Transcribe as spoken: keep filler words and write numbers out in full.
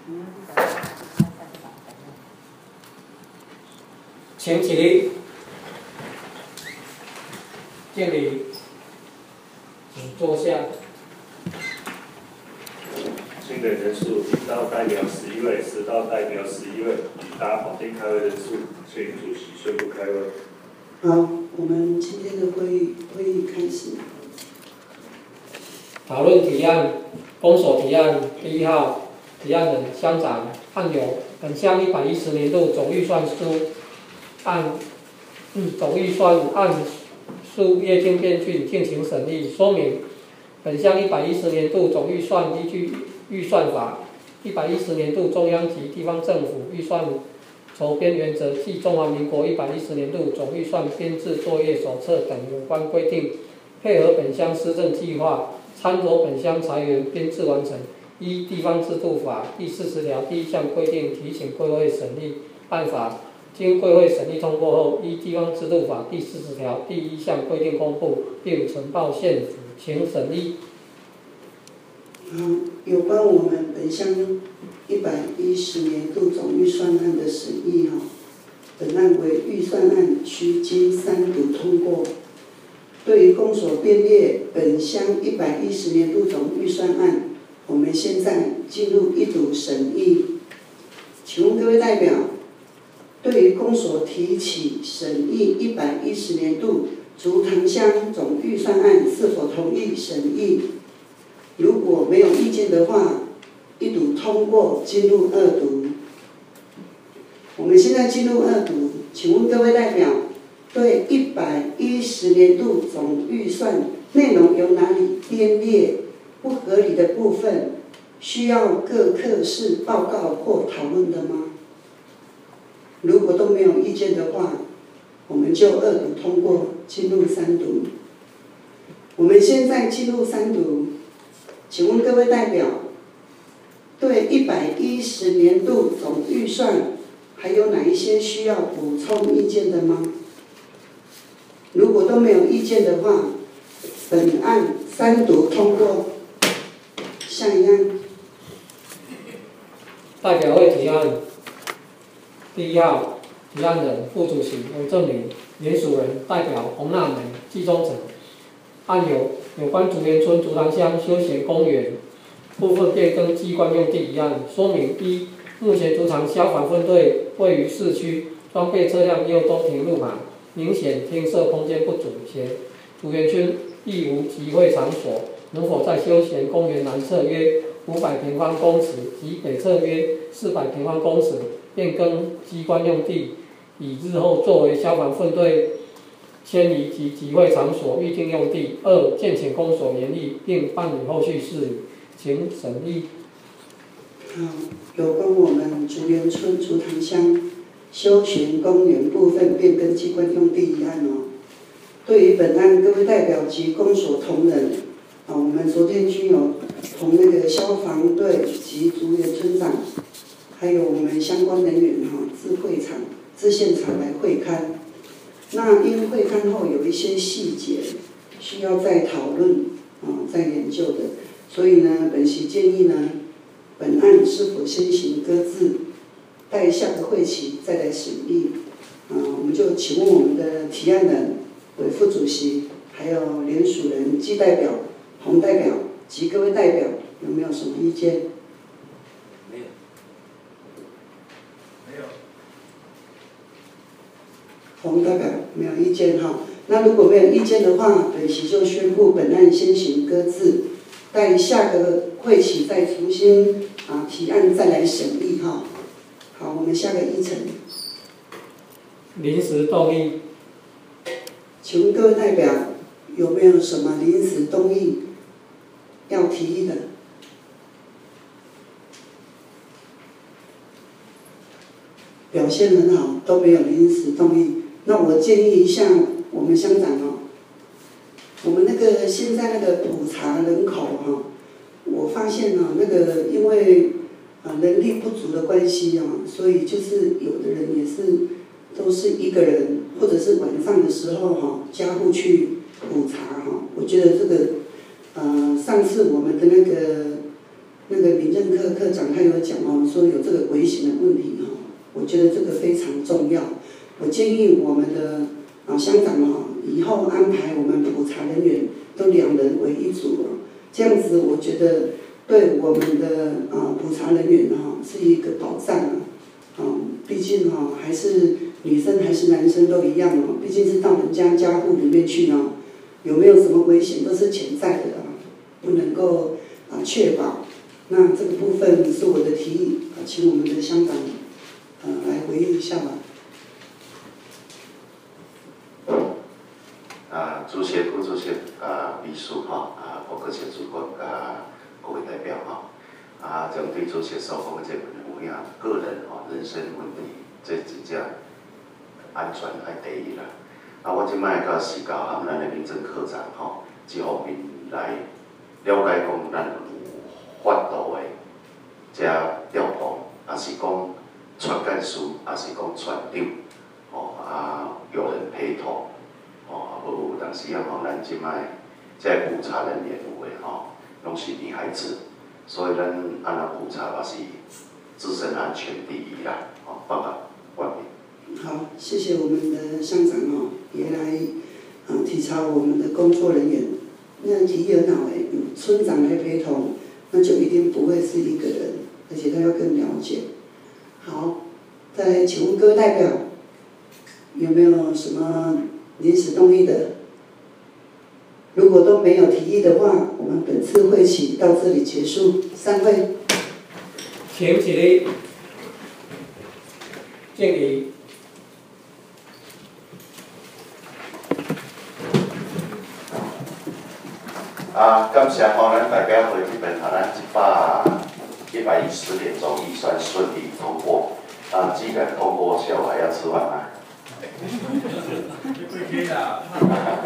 请起立，敬礼，请坐下。 新的人数，已到代表十一位，迟到代表十一位，已达法定开会人数，请主席宣布开会。 好，我们今天的会议会议开始。 讨论提案，公所提案第一号，提案人乡长按有本乡一百一十年度总预算书按嗯总预算按数业经变郡进行审议，说明本乡一百一十年度总预算依据预算法、一百一十年度中央及地方政府预算筹编原则暨中华民国一百一十年度总预算编制作业手册等有关规定，配合本乡施政计划，参酌本乡财源编制完成。依地方制度法第四十条第一项规定，提请贵会审议办法，经贵会审议通过后，依地方制度法第四十条第一项规定公布，并呈报县府，请审议。 嗯，有关我们本乡一百一十年度总预算案的审议哈，本案为预算案须经三读通过。对于公所编列本乡一百一十年度总预算案，我们现在进入一读审议。请问各位代表，对于公所提起审议一百一十年度竹塘乡总预算案是否同意审议？如果没有意见的话，一读通过，进入二读。我们现在进入二读，请问各位代表，对一百一十年度总预算内容有哪里编列不合理的部分，需要各课室报告或讨论的吗？如果都没有意见的话，我们就二读通过，进入三读。我们现在进入三读，请问各位代表，对一百一十年度总预算还有哪一些需要补充意见的吗？如果都没有意见的话，本案三读通过。下一案。 代表会提案第一号，提案人副主席刘正明，联署人代表洪娜美、季忠诚。案有有关竹园村竹塘乡休闲公园部分变更机关用地一案，说明一，目前竹塘消防分队位于市区，装备车辆右东停路旁，明显厅舍空间不足，且竹园村亦无集会场所，能否在休闲公园南侧约五百平方公尺及北侧约四百平方公尺变更机关用地，以日后作为消防分队迁移及集会场所预定用地。二、建请公所研议并办理后续事宜，请审议。 好，有关我们竹园村竹塘乡休闲公园部分变更机关用地一案哦。对于本案各位代表及公所同仁，啊，我们昨天均有同那个消防队及竹园村长，还有我们相关人员哈，至会场、至现场来会勘。那因为会勘后有一些细节需要再讨论啊，再研究的，所以呢，本席建议呢，本案是否先行搁置，待下个会期再来审议。啊，我们就请问我们的提案人为副主席，还有联署人季代表、洪代表及各位代表有没有什么意见？ 没有。没有。 洪代表没有意见哈。那如果没有意见的话，本席就宣布本案先行搁置，待下个会期再重新啊提案再来审议哈。好，我们下个议程。 临时动议。 请问各位代表有没有什么临时动议要提议的？表现很好，都没有临时动议。那我建议一下我们乡长哦，我们那个现在那个普查人口哈，我发现呢，那个因为啊人力不足的关系啊，所以就是有的人也是都是一个人，或者是晚上的时候哈，家户去普查哈。我觉得这个呃上次我们的那个那个民政科科长他有讲哦，说有这个危险的问题哦，我觉得这个非常重要。我建议我们的啊乡长哦，以后安排我们普查人员都两人为一组哦，这样子我觉得对我们的啊普查人员哈是一个保障啊。哦，毕竟哈还是女生还是男生都一样哦，毕竟是到人家家户里面去哦，有没有什么危险都是潜在的啊，不能够啊确保。那这个部分是我的提议，啊，请我们的乡长呃来回应一下吧。 啊，主席、副主席、啊秘书哈，啊包括协主管啊各位代表哈，啊针对主席所讲的这个有影个人吼人身问题，这真正安全爱第一啦。啊，我即摆甲是甲含咱的民政科长吼，这方面来了解讲咱有法度的这调动，也是讲传干事，也是讲船长，吼啊有人陪同。哦，无有当时啊吼，咱即摆这普查人员有诶吼，拢是女孩子，所以咱安那普查也是自身安全第一啦，吼，报告完毕。 好，谢谢我们的乡长哦，也来啊体察我们的工作人员。那提议很好诶，有村长来陪同，那就一定不会是一个人，而且他要更了解。好，再来请问各位代表，有没有什么临时动议的？如果都没有提议的话，我们本次会期到这里结束，散会。 请起立，敬礼。 啊，感谢吼，咱代表会这边哈，咱一百一百一十年总预算顺利通过。啊，既然通过，小孩要吃饭啊。 不可以啦。